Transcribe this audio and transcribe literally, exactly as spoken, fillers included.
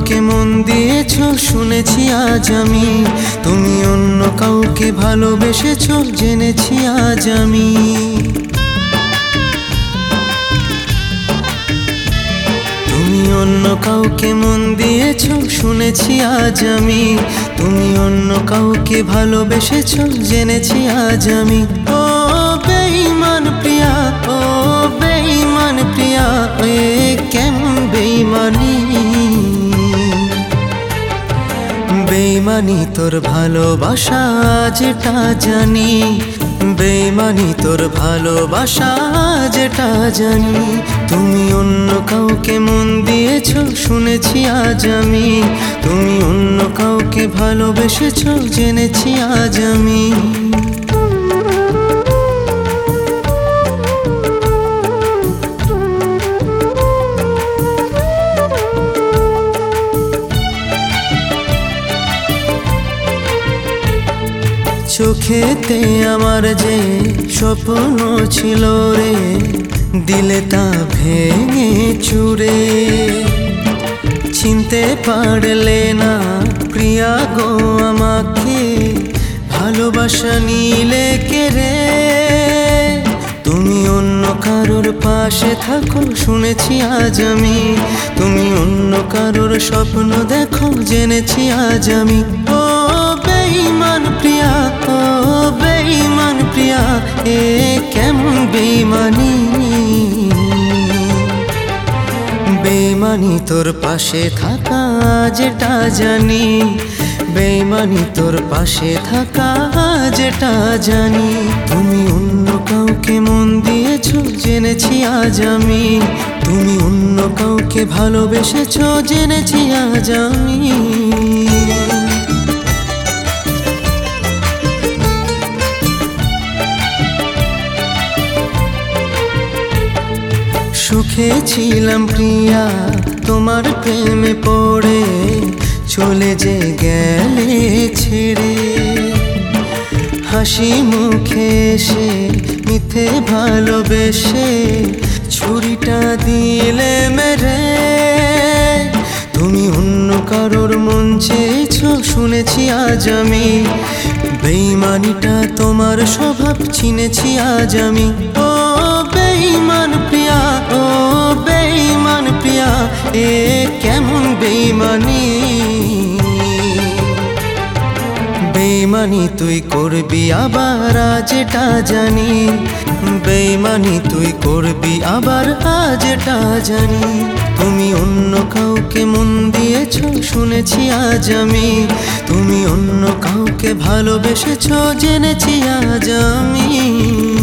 কাউকে মন দিয়েছো শুনেছি আজ আমি, তুমি অন্য কাউকে ভালোবেসেছো জেনেছি আজ আমি। তুমি অন্য কাউকে মন দিয়েছো শুনেছি আজ আমি, তুমি অন্য কাউকে ভালোবেসেছো জেনেছি আজ আমি। ও বেঈমান প্রিয়া, ও বেঈমান প্রিয়া, এ কেমন বেঈমানি। বেঈমানি তোর ভালোবাসা যেটা জানি, বেঈমানি তোর ভালোবাসা যেটা জানি। তুমি অন্য কাউকে মন দিয়েছো শুনেছি আজ আমি, তুমি অন্য কাউকে ভালোবেসেছো জেনেছি আজ আমি। চোখেতে আমার যে স্বপ্ন ছিল রে, দিলে তা ভেঙে চুরে। চিনতে পারলে না প্রিয়া গো আমাকে, ভালোবাসা নিলে কেড়ে। তুমি অন্য কারোর পাশে থাকো শুনেছি আজ আমি, তুমি অন্য কারোর স্বপ্ন দেখো জেনেছি আজ আমি। ও বেঈমান প্রিয়া, ও বেঈমান প্রিয়া, এ কেমন বেঈমানি। বেঈমানি তোর পাশে থাকা যেটা জানি, বেঈমানি তোর পাশে থাকা যেটা জানি। তুমি অন্য কাউকে মন দিয়েছো জেনেছি আজ আমি, তুমি অন্য কাউকে ভালোবেসেছো জেনেছি আজ আমি। সুখে ছিলাম প্রিয়া তোমার প্রেমে পড়ে, চলে যে গেলে ছেড়ে। হাসি মুখে এসে মিথ্যে ভালোবেসে ছুরিটা দিলে মেরে। তুমি অন্য কারোর মন চেয়েছো শুনেছি আজ আমি, বেঈমানিটা তোমার স্বভাব চিনেছি আজ আমি। ও বেঈমান প্রিয়া, ও বেঈমান প্রিয়া, এ কেমন বেঈমানি। বেঈমানি তুই করবি আবার আজ এটা জানি, বেঈমানি তুই করবি আবার আজ এটা জানি। তুমি অন্য কাউকে মন দিয়েছো শুনেছি আজ আমি, তুমি অন্য কাউকে ভালোবেসেছো জেনেছি আজ আমি।